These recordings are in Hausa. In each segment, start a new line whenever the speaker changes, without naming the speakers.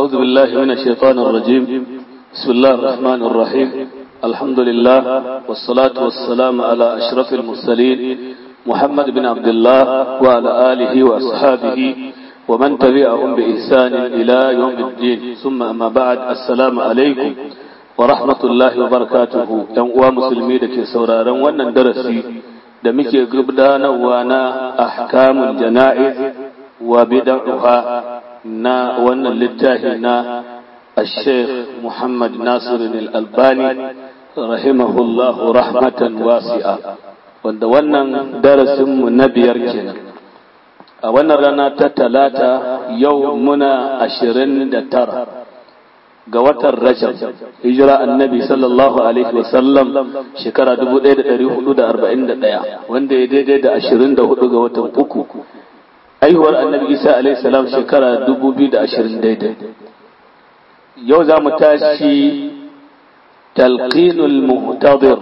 أعوذ بالله من الشيطان الرجيم. بسم الله الرحمن الرحيم. الحمد لله والصلاة والسلام على أشرف المرسلين محمد بن عبد الله وعلى آله وأصحابه ومن تبعهم بإحسان إلى يوم الدين. ثم أما بعد، السلام عليكم ورحمة الله وبركاته. ‘Yan uwa musulmi da ke sauraron wannan darasi da muke gudanarwa na ahkamul jana'iz wa bid'uha na wannan littafi na Sheikh Muhammad Nasir al-Albani rahimahullahu rahmatan wasi'a, wanda wannan darasin mu na biyar kenan. A wannan rana ta talata, yau muna 29 ga watan Rajab, hijira annabi sallallahu alaihi wasallam shekara 1441, wanda ya daidai da 24 ga watan uku, aihuwar annabi Isa alaihi salam shekara 2020 daidai. Yau za mu tashi talqinul muhtadir,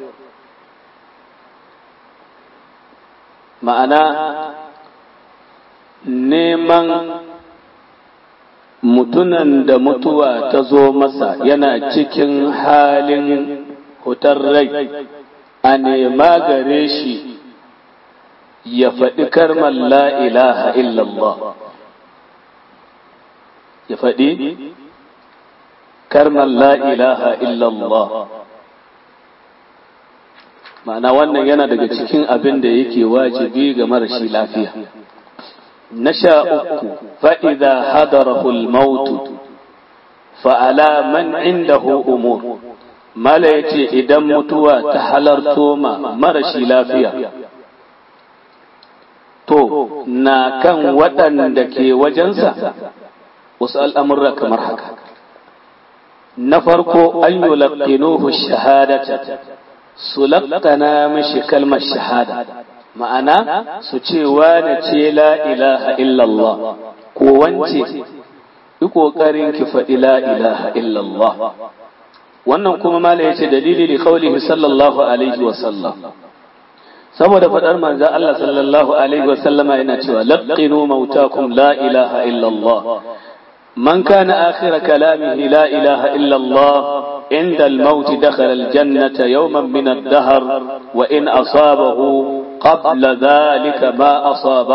ma'ana neman mutunan da mutuwa ta zo masa yana cikin halin hutar rai, a nema gare shi ya faɗi kalmar la ilaha illallah, ya faɗi kalmar la ilaha illallah. Ma'ana wannan yana daga cikin abin da yake wajibi ga marashi lafiya. نشاء فإذا حضره الموت فعلى من عنده أمور ما لا يتي إذا متوى تحلرتوما مرشي لافيا تو ناكن ودن دكي وجنسا وسأل أمرك مرحكا نفرق أن يلقنوه الشهادة سلقنا مش كلمة الشهادة، ma'ana su ce wane ce la ilaha illallah, ko wance yi ƙoƙarin ki faɗi la ilaha illallah. Wannan kuma mala ya ce dalili da kaulihi sallallahu alaihi wasallam, saboda faɗar manzo Allah sallallahu alaihi wasallama yana cewa laqinu mautakum la ilaha illallah, man kana akhira kalamihi la ilaha illallah عند الموت دخل الجنة يوما من الدهر وإن أصابه قبل ذلك ما أصابه.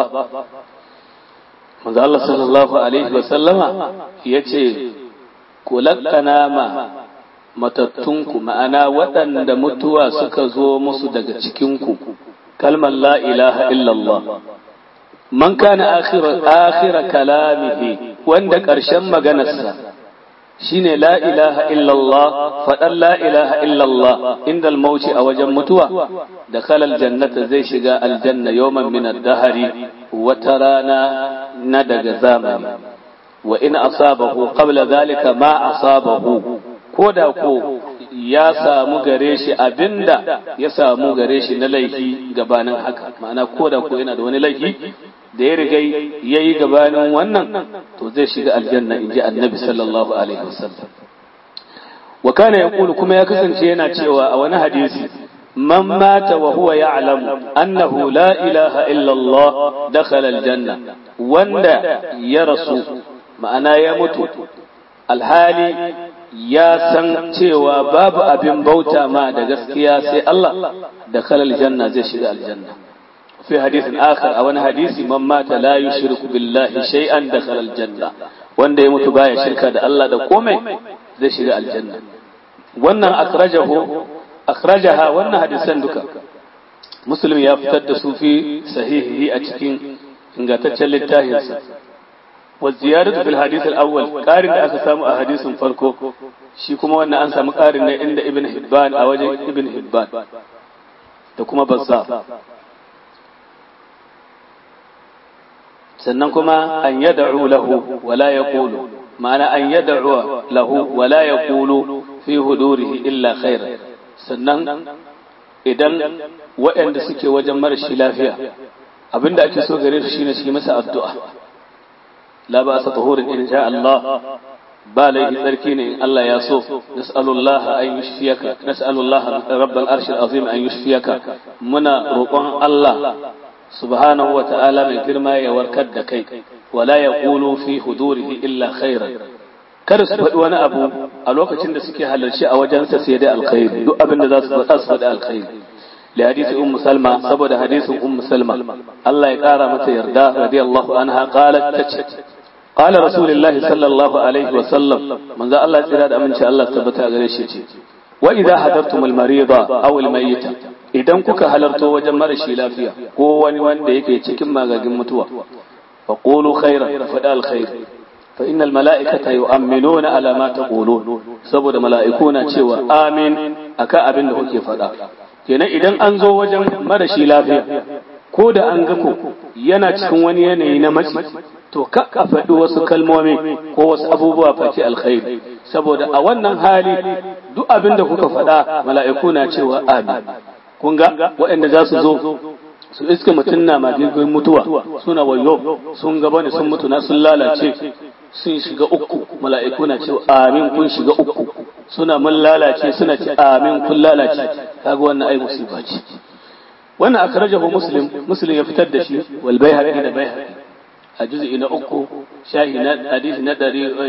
الله صلى الله عليه وسلم يتي كلكنا ما متتنكم معنا وطن دمتوا سكزو مصدق تكنكم كلمة لا إله إلا الله. من كان آخر كلامه وندك أرشم مغنسا shine la ilaha illallah, faɗan la ilaha illallah inda almauti a wajen mutuwa, da kalal jannata zai shiga aljanna yawman min ad-dahari, wata rana na daga zamani. Wa in asabahu qabla zalika ma asabahu, koda ko ya samu gare shi abinda ya samu gare shi na laifi gabanin haka, ma'ana koda ko yana da wani laifi da ya riga ya yi gabanin wannan, to zai shiga aljanna, in ji annabi sallallahu alaihi wasallam. Wa kana yaqulu, kuma ya kasance yana cewa a wani hadisi, man mata wa huwa ya'lamu annahu la ilaha illa Allah dakhala aljanna, wanda ya rasu ma'ana ya mutu alhali ya san cewa babu abin bauta ma da gaskiya sai Allah, dakhala aljanna, zai shiga aljanna. في حديث آخر أو أن حديث من مات لا يشرك بالله شيئا دخل الجنة، وأن يموت بايا شركة دا الله دا قومي ذي شرع الجنة. وأن أخرجها وأن حديثا دكا مسلم يفتد في صحيحه أتكين إن قتتشل التاهيس. والزيادة في الحديث الأول قارن أخسام أحاديث فرقو شيكما وأن أنسى مقارن عند ابن حبان أو ابن حبان تكما بزار. sannan kuma an yad'u lahu wala yaqulu, ma'ana an yad'u lahu wala yaqulu fi hudurihi illa khair. Sannan idan waɗanda suke wajen marashi lafiya, abinda ake so gare su shine shi masa addu'a, la ba sa tahurin in sha Allah, ba laifi tsarki ne in Allah ya so. Nas'alullah an yushfiyaka, nas'alullah rabbal arshil azim an yushfiyaka, muna roƙon Allah subhanahu wa ta'ala mai girma ya warkar da kai, wala ya ƙulu fi hudurihi illa khairan, kada su faɗi wani abu a lokacin da suke halarci a wajensa sai dai alkhairi, duk abin da za su faɗa su faɗi alkhairi. li hadisi ummu salma, saboda hadisin ummu salma Allah ya kara mata yarda radiyallahu anha qalat tace qala rasulullahi sallallahu alaihi wa sallam, manzo Allah tsira da aminci Allah tabbata gare shi ce wa idha hadartum al marida aw al mayyita, idan kuka halarto wajen marashi lafiya ko wani wanda yake cikin magagin mutuwa, fa qulu khairan, fa da alkhair, fa innal mala'ikata yu'minuna ala ma taqulun, saboda mala'ikuna cewa amin akan abin da kuke faɗa. Kenan idan an zo wajen marashi lafiya ko da an ga ku yana cikin wani yanayi na mace, to ka faɗi wasu kalmomi ko wasu abubuwa face alkhairi, saboda a wannan hali duk abin da kuka faɗa mala'iku na cewa amin. Kun ga waɗanda za su zo su iska mutum na magigin mutuwa suna wayo sun gaba ne sun mutu na sun lalace sun shiga uku, mala'iku na cewa amin kun shiga uku, suna mun lalace suna ce amin kun lalace. Kaga wannan ai musiba ce. wannan akhrajahu muslim ya fitar da shi wal bayhaqi da bayhaqi a juz'i na 3 shahi na hadisi na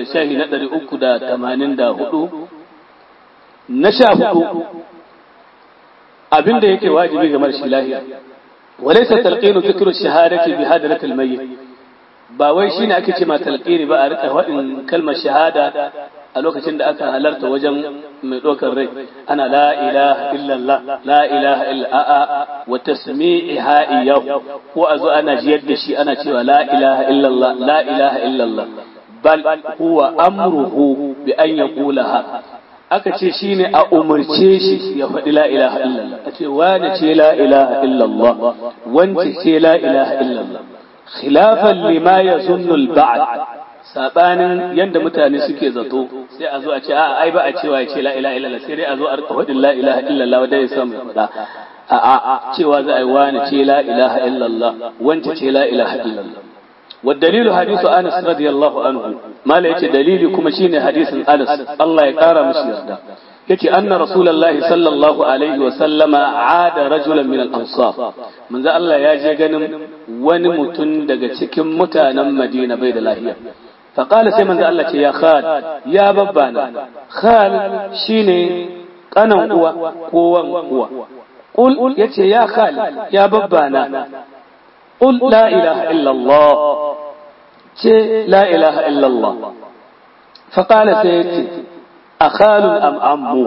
384 na 14 abinda yake wajibi ga marshi lahiya walaysa talqinu dhikru shahadati bi hadrati al mayyit, ba wai shine ake ce ma talqini ba a rika wadin kalmar shahada a lokacin da aka halarta wajen mai ɗaukar rai ana la ilaha illallah la ilaha illa wa tasmi'iha iyyahu, ko a zo ana jiyar da shi ana cewa la ilaha illallah la ilaha illallah, bal huwa amruhu bi an yaqulaha, aka ce shine a umurce shi ya faɗi la ilaha illallah, a ce wani ce la ilaha illallah wance ce la ilaha illallah, khilafan lima yazunnu al-ba'd, sabanin yanda mutane suke zato sai a zo a ce a ai ba a cewa ya ce la ilaha illallah, sai dai a zo a rika faɗin la ilaha illallah wanda ya samu faɗa a cewa za a yi wani ce la ilaha illallah wance ce la ilaha illallah. والدليل حديث أنس رضي الله عنه ما لا يتي دليل كما شيني حديث أنس الله يقارى مسيردا يتي أن رسول الله صلى الله عليه وسلم عاد رجلا من الأنصار من ذا الله ياجي غنم ونمتن دغ cikin mutanen Madina bai da lahiya, فقال sai manzo Allah ce ya khal ya babbana, khal shine kanan uwa ko wan uwa, qul yace ya khal ya babbana, qul la ilaha illa Allah, ce la ilaha illa Allah. فقال سيتي أخال أم أمو،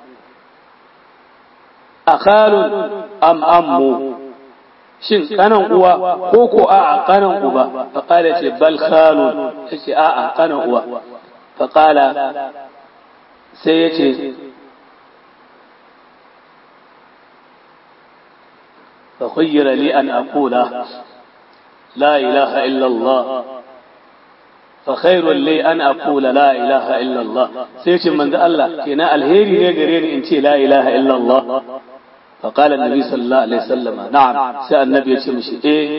أخال أم أمو، shin kanan uwa ko ko a'a kanan uba? faqala ce bal khalun, yace a'a kanan uwa. faqala sai yace fa khayyara li an aqula la ilaha illa Allah, fa khairul li an aqula la ilaha illa Allah, sai yace manzo Allah kenan alheri ne gare ni in ce la ilaha illa Allah. فقال النبي صلى الله عليه وسلم نعم، سأل النبي يتمشي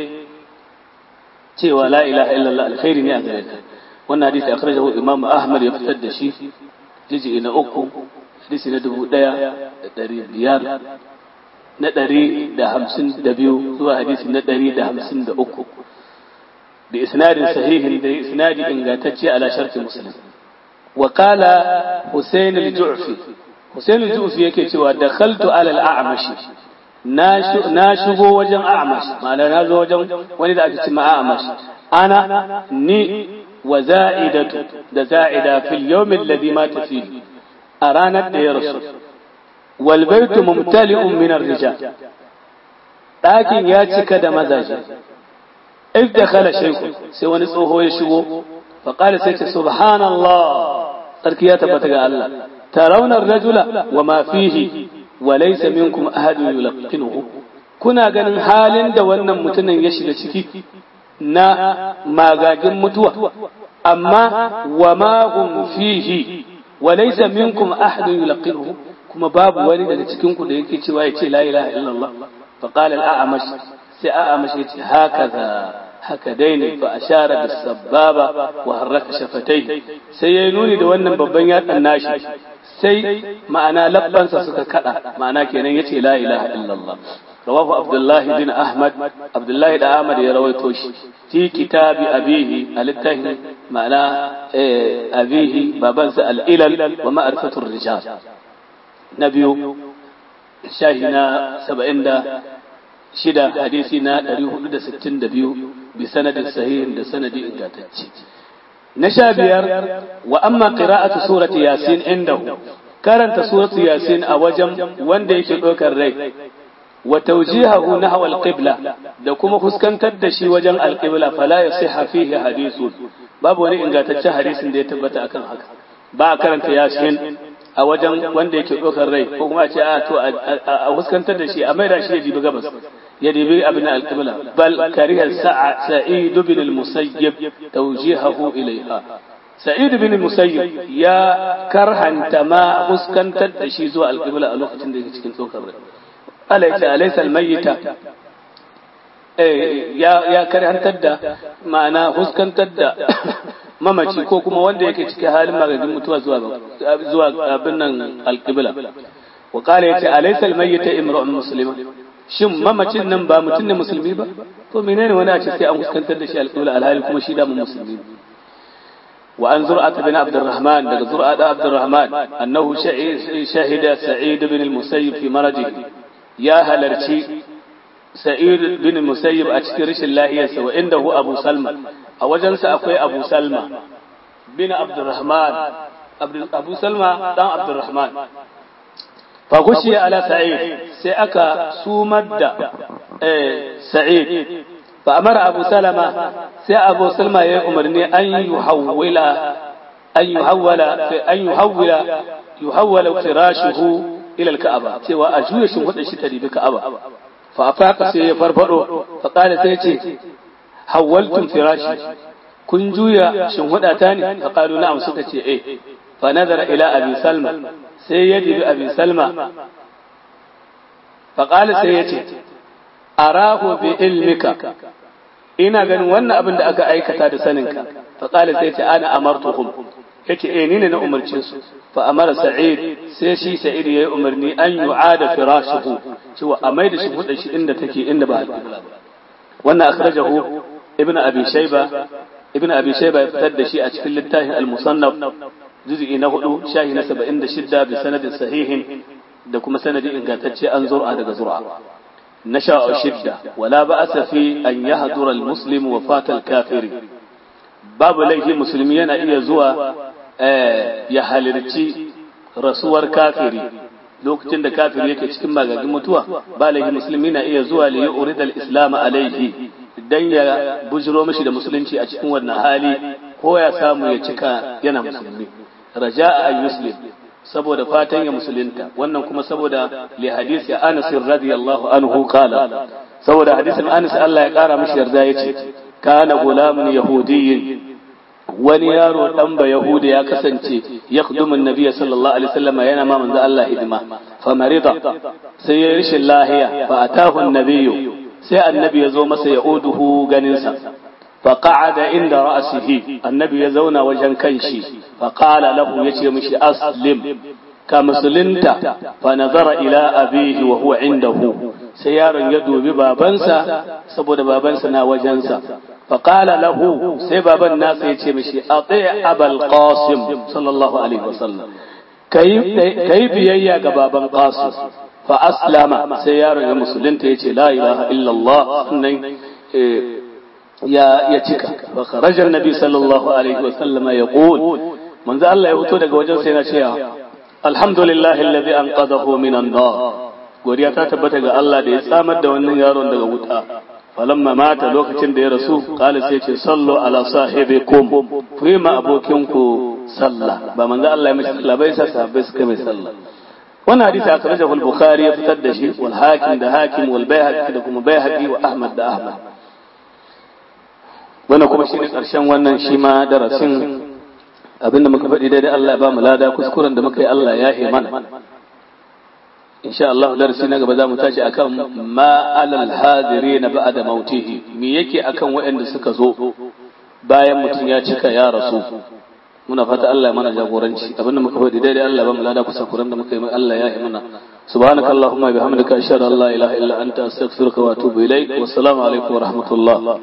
cewa la ilaha illallah alkhairi ne a gare ka. wannan hadisi akhrajahu imam ahmad ya fitar da shi juz'i na 3 hadisi na 1500 na 152 zuwa hadisi na 153 bi isnadin sahihin da isnadi ingantacce ala sharti muslim. wa qala husayn al-ju'fi, Hussein al-Jufi yake cewa dakhaltu ala al-A'mash, na shigo wajen A'mash, ma'ana na zo wajen wani da ake cewa A'mash, ana ni wa Za'idatu da Za'ida fil yawm alladhi mata fihi, a ranar da ya rasu, wal baytu mumtali'un min ar-rijal, ɗakin ya cika da mazaje. idh dakhala shaykhun, sai wani tsoho ya shigo, fa qala sai ce subhanallah, sarki ya tabbata ga Allah, ترون الرجل وما فيه وليس منكم أحد يلقنه, kuna ganin halin da wannan mutumin ya shiga ciki na magagin mutuwa, amma wa ma hum fihi walaysa minkum ahad yulqinuhu, kuma babu wani daga cikin ku da yake cewa yace la ilaha illallah. fa qala al-a'mash, sai a'mash yace haka dai ne, fa ashara bis sababa wa harraka shafatayhi, sai yayi nuni da wannan babban yatsan nashi, sai ma'ana labbansa suka kada, ma'ana kenan yace la ilaha illallah. rawahu abdullahi bin ahmad, abdullahi da ahmad ya rawaito shi fi kitabi abihi, alittahi ma'ana abihi babansa al-ilal wa ma'rifatur rijal. Na biyu shahi na 76 hadisi na 462 bi sanadin sahihin da sanadi ingantacce. Na 15 wa amma qira'atu surati yasin indahu karanta suratu yasin a wajen wanda yake ɗaukar rai wa tawjihahu nahwa al-qibla da kuma fuskantar da shi wajen al-qibla fala yasihha fihi hadithun babu wani ingantaccen hadisin da ya tabbata akan haka ba karanta yasin a wajen wanda yake ɗaukar rai ko kuma a ce a fuskantar da shi a maida shi ya dibi gabas ya dibi abin al-qibla bal kariha sa'id bin al-musayyib tawjihahu ilayha sa'id bin al-musayyib ya karhanta ma fuskantar da shi zuwa al-qibla a lokacin da yake cikin ɗaukar rai alaysa al-mayyita ya karhantar da ma'ana fuskantar da mamaci ko kuma wanda yake cikin halin magagin mutuwa zuwa abin nan alƙibla wa ƙala ya ce alaisa almayyita imra'un muslima shin mamacin nan ba mutum ne musulmi ba to menene wani a ce sai an fuskantar da shi alƙibla alhali kuma shi da musulmi wa an zur'at bin abdurrahman daga zur'at abdurrahman annahu shahida sa'id bin al-musayyib fi marajihi ya halarci sa'id bin al-musayyib a cikin rashin lahiyarsa wa indahu abu salma a wajensa akwai abu salma bin abdurrahman abu salma dan abdurrahman fa gushiya ala sa'id sai aka sumar da sa'id fa amara abu salama sai abu salma ya umarni an yuhawwala firashuhu ila al-ka'aba cewa a juya shin hudin shi ta ribi ka'aba fa afaka sai ya farfado fa qala sai ce hawaltum firashi kun juya shin hudata ne fa qalu na'am suka ce fa nazara ila abi salma sai ya dibi abi salma fa qala sai ya ce arahu bi ilmika ina ganin wannan abin da aka aikata da saninka fa qala sai ya ce ana amartuhum yace ni ne na umarcin su fa amara sa'id sai shi sa'id yayi umarni an yu'ada firashuhu cewa a maida shi hudda shi inda take inda ba wannan akhrajahu ibn abi shayba ya fitar da shi a cikin littafin al-musannaf juz'i na 4 shahi na 76 bi sanadin sahihin da kuma sanadi ingantacce an zur'a daga zur'a na shidda wala ba'asa fi an yahdura al-muslimu wafata al-kafiri babu laifi musulmi yana iya zuwa ya halarci rasuwar kafiri lokacin da kafiri yake cikin magagin mutuwa ba laifi musulmi na iya zuwa li yurid al-islam alaihi dan ya bujiro mishi da musulunci a cikin wannan hali ko ya samu ya cika yana musulmi raja'a an yuslim saboda fatan ya musulunta wannan kuma saboda li hadisi Anas radiyallahu anhu qala saboda hadisin Anas Allah ya kara mishi yarda yace kana gulamun yahudiyyin wani yaro dan ba yahudi ya kasance yakhdumu annabi sallallahu alaihi wasallam yana ma manzo Allah hidima fa marida sai ya rishin lahiya fa atahu annabi sai annabi ya zo masa ya uduhu ganin sa fa qa'ada inda ra'sihi annabi ya zauna wajen kanshi fa qala lahu yace mishi aslim ka musulunta fa nazara ila abihi wa huwa indahu sai yaron ya dubi babansa saboda babansa na wajensa fa qala lahu sai baban nasa yace mishi ati abul qasim sallallahu alaihi wasallam kai biyayya ga baban qasim fa aslama sai yaron ya musulunta yace la ilaha illallah sannan ya cika fa kharaja annabi sallallahu alaihi wasallam yaqul manzo Allah ya fito daga wajen sai yana cewa alhamdulillahi alladhi anqadhahu minan nar godiya ta tabbata ga Allah da ya tsamar da wannan yaron daga wuta falamma mata lokacin da ya rasu qala sai ce sallu ala sahibikum ku yi ma abokinku sallah ba manzo Allah ya mishi sallah bai sa sahabbai suka mai sallah wannan hadisi akhrajahu al-bukhari ya fitar da shi wal hakim wal bayhaqi da kuma bayhaqi wa ahmad da ahmad wannan kuma shine karshen wannan shi ma darasin abinda muka faɗi daidai Allah ya ba mu lada kuskuren da muka yi Allah ya yi mana insha Allah darasi na gaba za mu tashi akan ma alal hadirin ba'da mautihi me yake akan waɗanda suka zo bayan mutum ya cika ya rasu muna fata Allah ya mana jagoranci abinda muka faɗi daidai Allah ya ba mu lada kuskuren da muka yi Allah ya yi mana subhanakallahumma bihamdika ashhadu an la ilaha illa anta astaghfiruka wa atubu ilaik wassalamu alaikum wa rahmatullah